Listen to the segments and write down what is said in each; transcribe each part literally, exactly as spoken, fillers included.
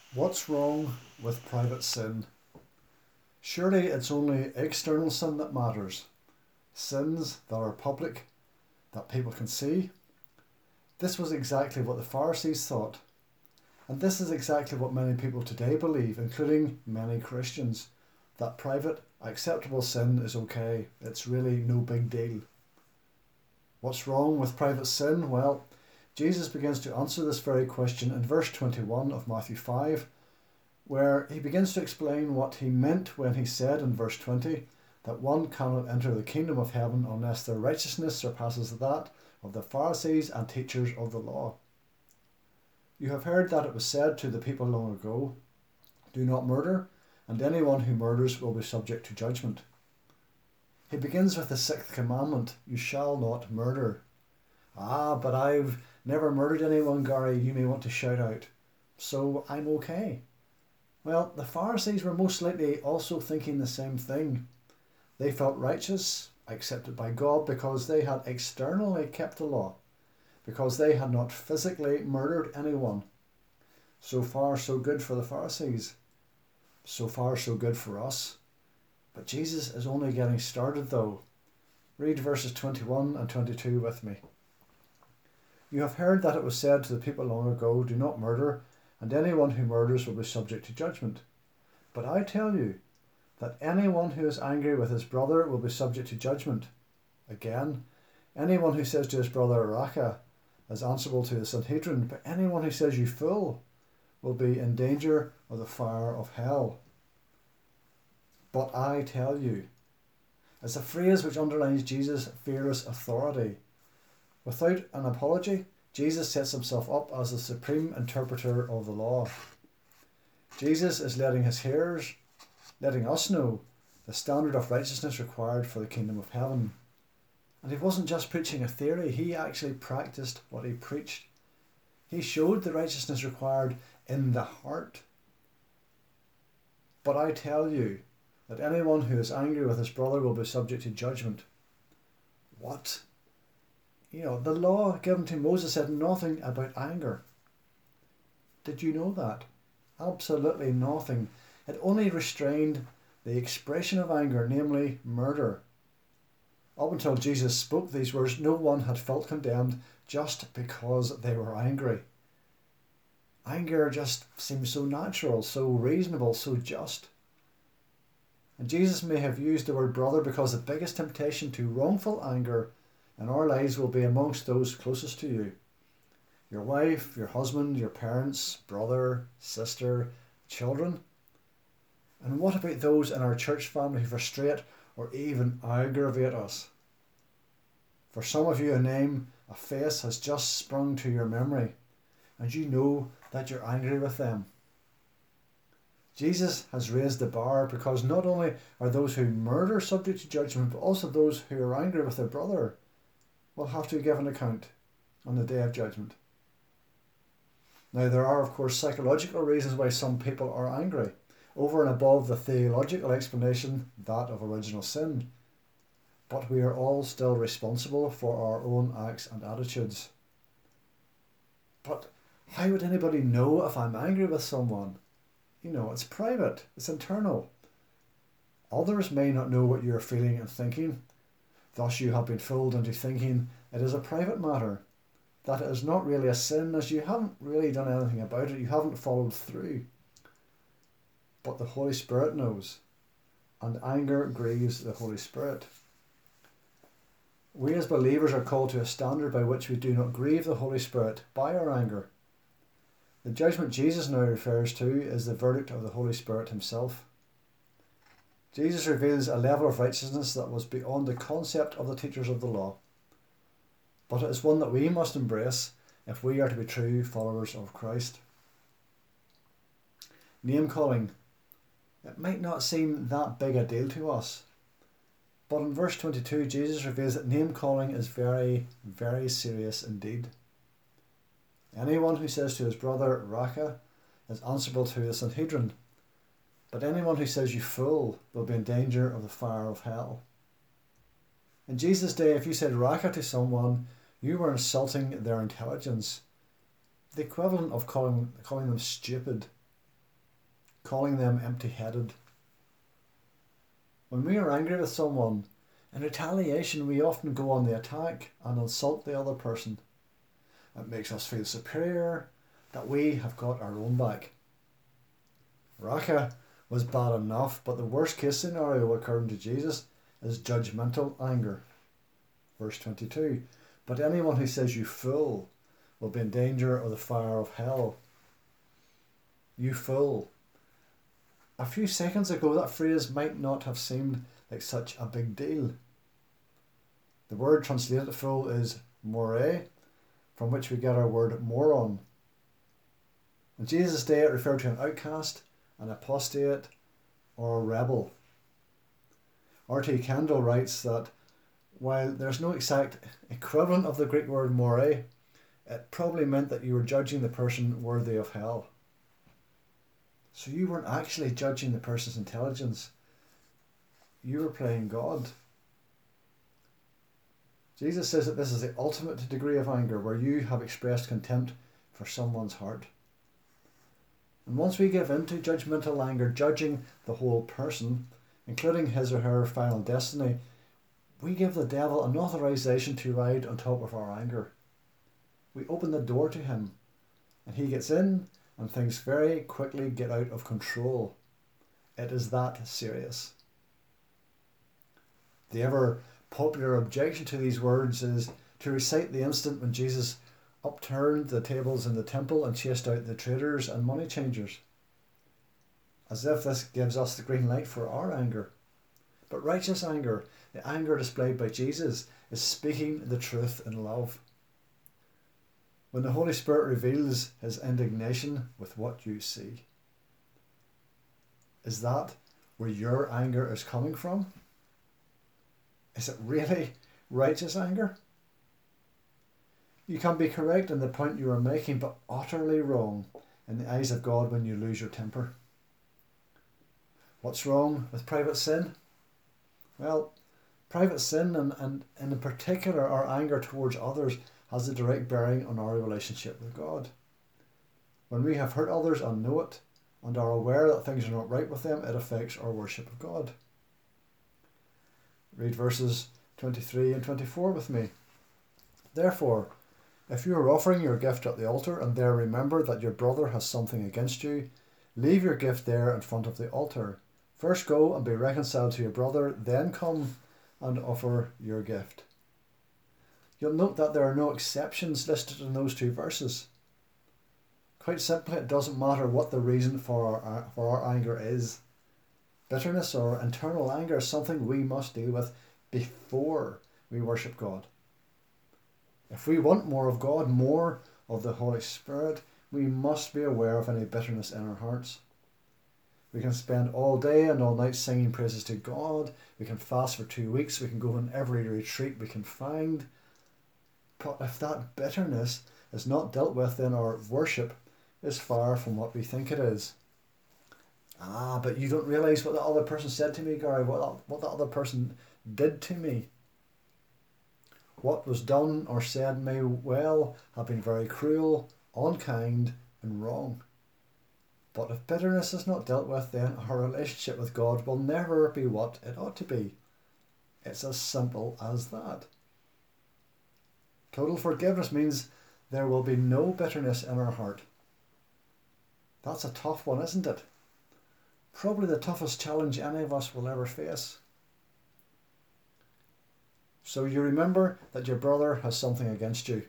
What's wrong with private sin? Surely it's only external sin that matters. Sins that are public, that people can see. This was exactly what the Pharisees thought. And this is exactly what many people today believe, including many Christians, that private, acceptable sin is okay. It's really no big deal. What's wrong with private sin? Well, Jesus begins to answer this very question in verse twenty-one of Matthew five, where he begins to explain what he meant when he said in verse twenty that one cannot enter the kingdom of heaven unless their righteousness surpasses that of the Pharisees and teachers of the law. You have heard that it was said to the people long ago, "Do not murder, and anyone who murders will be subject to judgment." He begins with the sixth commandment, "You shall not murder." Ah, but I've never murdered anyone, Gary, you may want to shout out. So I'm okay. Well, the Pharisees were most likely also thinking the same thing. They felt righteous, accepted by God, because they had externally kept the law, because they had not physically murdered anyone. So far, so good for the Pharisees. So far, so good for us. But Jesus is only getting started though. Read verses twenty-one and twenty-two with me. You have heard that it was said to the people long ago, "Do not murder, and anyone who murders will be subject to judgment." But I tell you that anyone who is angry with his brother will be subject to judgment. Again, anyone who says to his brother, "Raca," is answerable to the Sanhedrin, but anyone who says, "You fool," will be in danger of the fire of hell. But I tell you, is a phrase which underlines Jesus' fearless authority. Without an apology, Jesus sets himself up as the supreme interpreter of the law. Jesus is letting his hearers, letting us know the standard of righteousness required for the kingdom of heaven. And he wasn't just preaching a theory, he actually practiced what he preached. He showed the righteousness required in the heart. But I tell you that anyone who is angry with his brother will be subject to judgment. What? You know, the law given to Moses said nothing about anger. Did you know that? Absolutely nothing. It only restrained the expression of anger, namely murder. Up until Jesus spoke these words, no one had felt condemned just because they were angry. Anger just seems so natural, so reasonable, so just. And Jesus may have used the word brother because the biggest temptation to wrongful anger in our lives will be amongst those closest to you. Your wife, your husband, your parents, brother, sister, children. And what about those in our church family who frustrate or even aggravate us? For some of you, a name, a face has just sprung to your memory, and you know that you're angry with them. Jesus has raised the bar because not only are those who murder subject to judgment, but also those who are angry with their brother will have to give an account on the day of judgment. Now, there are, of course, psychological reasons why some people are angry, over and above the theological explanation, that of original sin. But we are all still responsible for our own acts and attitudes. But how would anybody know if I'm angry with someone? You know, it's private, it's internal. Others may not know what you're feeling and thinking. Thus you have been fooled into thinking it is a private matter, that it is not really a sin, as you haven't really done anything about it, you haven't followed through. But the Holy Spirit knows, and anger grieves the Holy Spirit. We as believers are called to a standard by which we do not grieve the Holy Spirit by our anger. The judgment Jesus now refers to is the verdict of the Holy Spirit himself. Jesus reveals a level of righteousness that was beyond the concept of the teachers of the law, but it is one that we must embrace if we are to be true followers of Christ. Name calling. It might not seem that big a deal to us, but in verse twenty-two Jesus reveals that name calling is very, very serious indeed. Anyone who says to his brother, "Raca," is answerable to the Sanhedrin, but anyone who says, "You fool," will be in danger of the fire of hell. In Jesus' day, if you said "Raca" to someone, you were insulting their intelligence, the equivalent of calling, calling them stupid. calling them empty-headed. When we are angry with someone, in retaliation we often go on the attack and insult the other person. It makes us feel superior, that we have got our own back. Raca was bad enough, but the worst case scenario according to Jesus is judgmental anger. Verse twenty-two, but anyone who says you fool will be in danger of the fire of hell. You fool. A few seconds ago that phrase might not have seemed like such a big deal. The word translated fool is more, from which we get our word moron. In Jesus' day it referred to an outcast, an apostate, or a rebel. R T Kendall writes that while there's no exact equivalent of the Greek word more, it probably meant that you were judging the person worthy of hell. So you weren't actually judging the person's intelligence. You were playing God. Jesus says that this is the ultimate degree of anger, where you have expressed contempt for someone's heart. And once we give in to judgmental anger, judging the whole person, including his or her final destiny, we give the devil an authorization to ride on top of our anger. We open the door to him, and he gets in, and things very quickly get out of control. It is that serious. The ever popular objection to these words is to recite the instant when Jesus upturned the tables in the temple and chased out the traders and money changers, as if this gives us the green light for our anger. But righteous anger, the anger displayed by Jesus, is speaking the truth in love. When the Holy Spirit reveals his indignation with what you see, is that where your anger is coming from? Is it really righteous anger? You can be correct in the point you are making, but utterly wrong in the eyes of God when you lose your temper. What's wrong with private sin? Well, private sin, and, and in particular our anger towards others, has a direct bearing on our relationship with God. When we have hurt others and know it, and are aware that things are not right with them, it affects our worship of God. Read verses twenty-three and twenty-four with me. Therefore, if you are offering your gift at the altar and there remember that your brother has something against you, leave your gift there in front of the altar. First go and be reconciled to your brother, then come and offer your gift. You'll note that there are no exceptions listed in those two verses. Quite simply, it doesn't matter what the reason for our, for our anger is. Bitterness or internal anger is something we must deal with before we worship God. If we want more of God, more of the Holy Spirit, we must be aware of any bitterness in our hearts. We can spend all day and all night singing praises to God. We can fast for two weeks. We can go on every retreat we can find. But if that bitterness is not dealt with, then our worship is far from what we think it is. Ah, but you don't realise what the other person said to me, Gary, what that, what the other person did to me. What was done or said may well have been very cruel, unkind, and wrong. But if bitterness is not dealt with, then our relationship with God will never be what it ought to be. It's as simple as that. Total forgiveness means there will be no bitterness in our heart. That's a tough one, isn't it? Probably the toughest challenge any of us will ever face. So you remember that your brother has something against you.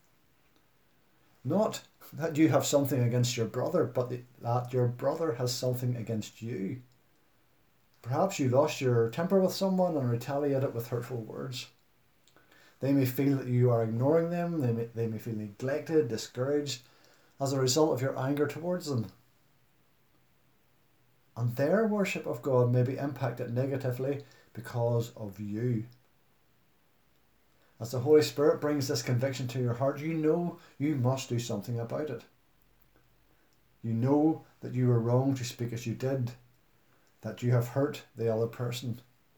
Not that you have something against your brother, but that your brother has something against you. Perhaps you lost your temper with someone and retaliated with hurtful words. They may feel that you are ignoring them. They may, they may feel neglected, discouraged as a result of your anger towards them. And their worship of God may be impacted negatively because of you. As the Holy Spirit brings this conviction to your heart, you know you must do something about it. You know that you were wrong to speak as you did, that you have hurt the other person.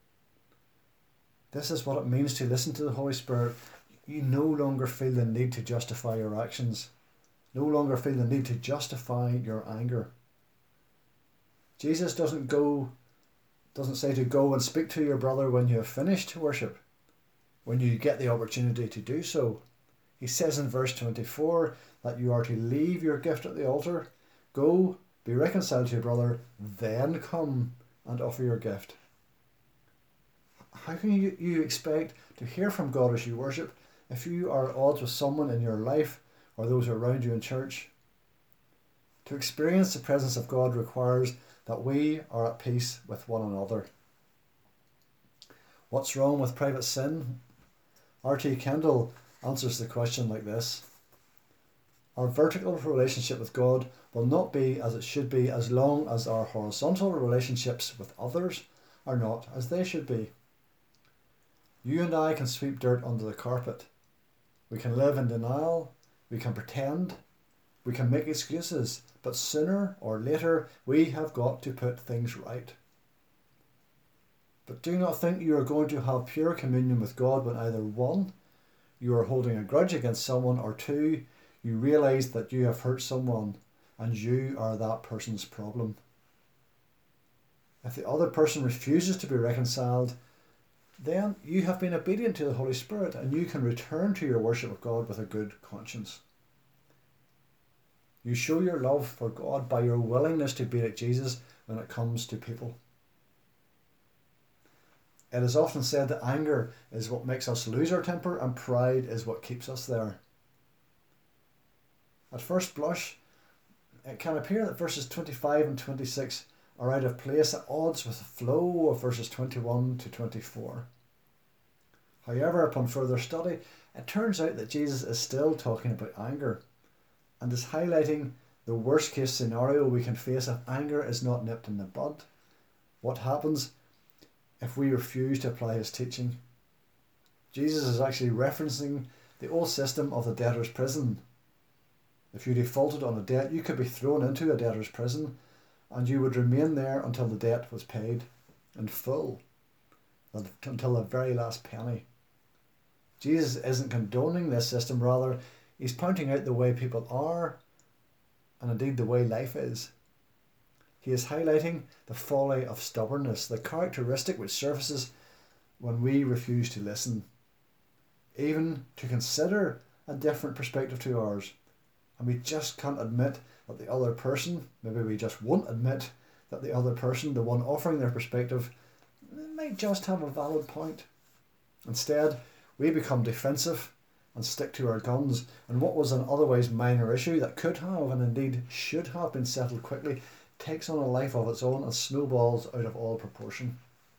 This is what it means to listen to the Holy Spirit. You no longer feel the need to justify your actions, no longer feel the need to justify your anger. Jesus doesn't go, doesn't say to go and speak to your brother when you have finished worship, when you get the opportunity to do so. He says in verse twenty-four that you are to leave your gift at the altar, go, be reconciled to your brother, then come and offer your gift. How can you, you expect to hear from God as you worship if you are at odds with someone in your life or those around you in church? To experience the presence of God requires that we are at peace with one another. What's wrong with private sin? R T Kendall answers the question like this. Our vertical relationship with God will not be as it should be as long as our horizontal relationships with others are not as they should be. You and I can sweep dirt under the carpet. We can live in denial. We can pretend. We can make excuses. But sooner or later, we have got to put things right. But do not think you are going to have pure communion with God when either one, you are holding a grudge against someone, or two, you realise that you have hurt someone and you are that person's problem. If the other person refuses to be reconciled, then you have been obedient to the Holy Spirit and you can return to your worship of God with a good conscience. You show your love for God by your willingness to be like Jesus when it comes to people. It is often said that anger is what makes us lose our temper and pride is what keeps us there. At first blush, it can appear that verses twenty-five and twenty-six are out of place, at odds with the flow of verses twenty-one to twenty-four. However, upon further study, it turns out that Jesus is still talking about anger and is highlighting the worst case scenario we can face if anger is not nipped in the bud. What happens if we refuse to apply his teaching? Jesus is actually referencing the old system of the debtor's prison. If you defaulted on a debt, you could be thrown into a debtor's prison and you would remain there until the debt was paid in full, until the very last penny. Jesus isn't condoning this system, rather he's pointing out the way people are and indeed the way life is. He is highlighting the folly of stubbornness, the characteristic which surfaces when we refuse to listen, even to consider a different perspective to ours. And we just can't admit that the other person, maybe we just won't admit that the other person, the one offering their perspective, might just have a valid point. Instead, we become defensive and stick to our guns, and what was an otherwise minor issue that could have and indeed should have been settled quickly takes on a life of its own and snowballs out of all proportion.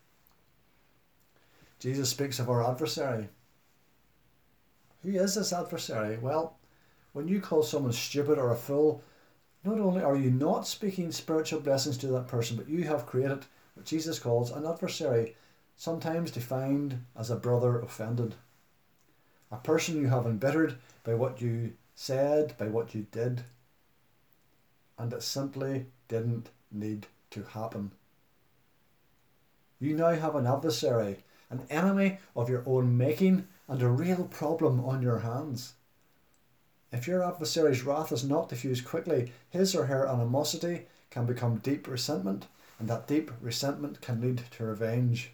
Jesus speaks of our adversary. Who is this adversary? Well, when you call someone stupid or a fool, not only are you not speaking spiritual blessings to that person, but you have created what Jesus calls an adversary, sometimes defined as a brother offended. A person you have embittered by what you said, by what you did, and it simply didn't need to happen. You now have an adversary, an enemy of your own making, and a real problem on your hands. If your adversary's wrath is not diffused quickly, his or her animosity can become deep resentment, and that deep resentment can lead to revenge.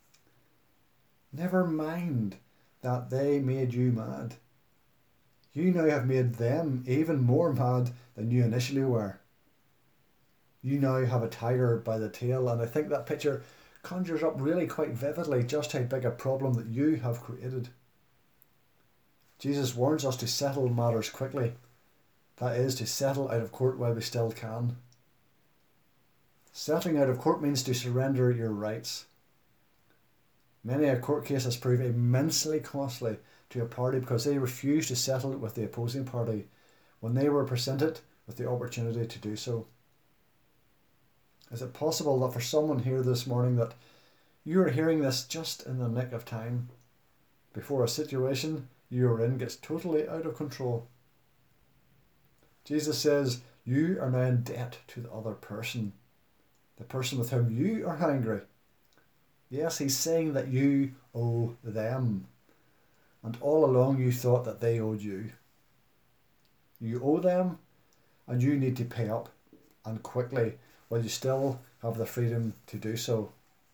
Never mind that they made you mad. You now have made them even more mad than you initially were. You now have a tiger by the tail, and I think that picture conjures up really quite vividly just how big a problem that you have created. Jesus warns us to settle matters quickly. That is, to settle out of court while we still can. Settling out of court means to surrender your rights. Many a court case has proved immensely costly to a party because they refused to settle with the opposing party when they were presented with the opportunity to do so. Is it possible that for someone here this morning that you are hearing this just in the nick of time, before a situation you are in gets totally out of control? Jesus says you are now in debt to the other person, the person with whom you are angry. Yes, he's saying that you owe them, and all along you thought that they owed you. You owe them, and you need to pay up, and quickly, while you still have the freedom to do so.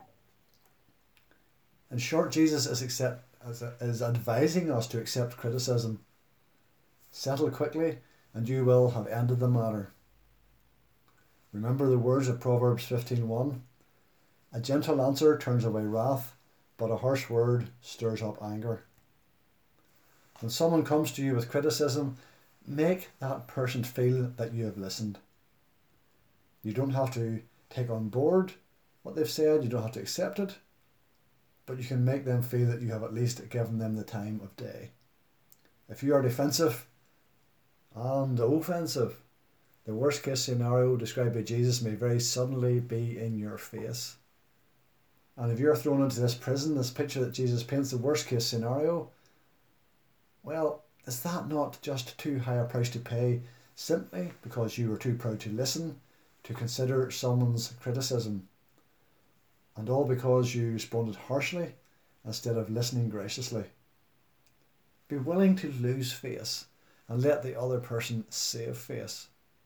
In short, Jesus is, accept, is advising us to accept criticism. Settle quickly, and you will have ended the matter. Remember the words of Proverbs fifteen one. A gentle answer turns away wrath, but a harsh word stirs up anger. When someone comes to you with criticism, make that person feel that you have listened. You don't have to take on board what they've said, you don't have to accept it, but you can make them feel that you have at least given them the time of day. If you are defensive and offensive, the worst case scenario described by Jesus may very suddenly be in your face. And if you're thrown into this prison, this picture that Jesus paints, the worst case scenario, well, is that not just too high a price to pay simply because you were too proud to listen, to consider someone's criticism? And all because you responded harshly instead of listening graciously. Be willing to lose face and let the other person save face.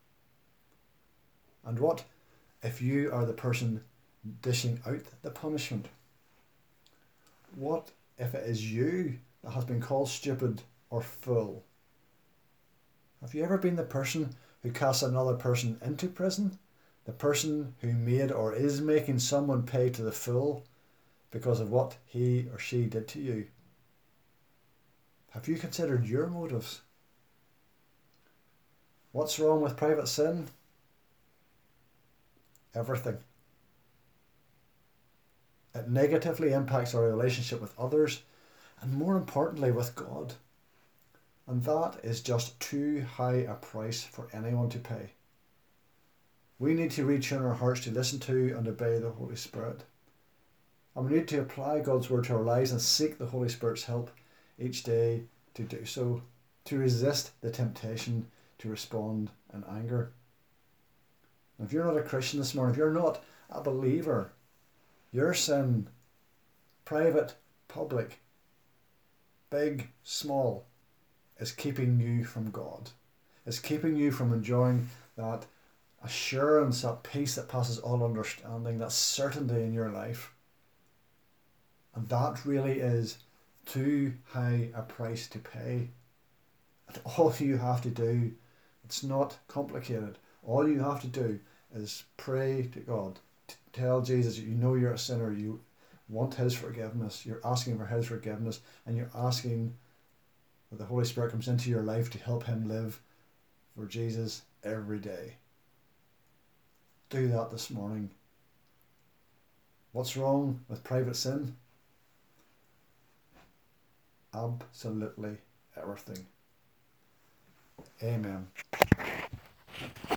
And what if you are the person dishing out the punishment? What if it is you that has been called stupid or fool? Have you ever been the person who casts another person into prison? The person who made or is making someone pay to the full because of what he or she did to you? Have you considered your motives? What's wrong with private sin? Everything. It negatively impacts our relationship with others and, more importantly, with God. And that is just too high a price for anyone to pay. We need to retune our hearts to listen to and obey the Holy Spirit. And we need to apply God's word to our lives and seek the Holy Spirit's help each day to do so, to resist the temptation to respond in anger. And if you're not a Christian this morning, if you're not a believer, your sin, private, public, big, small, is keeping you from God. It's keeping you from enjoying that assurance, that peace that passes all understanding, that certainty in your life. And that really is too high a price to pay. And all you have to do, it's not complicated. All you have to do is pray to God. To tell Jesus that you know you're a sinner, you want his forgiveness, you're asking for his forgiveness, and you're asking that the Holy Spirit comes into your life to help him live for Jesus every day. Do that this morning. What's wrong with private sin? Absolutely everything. Amen.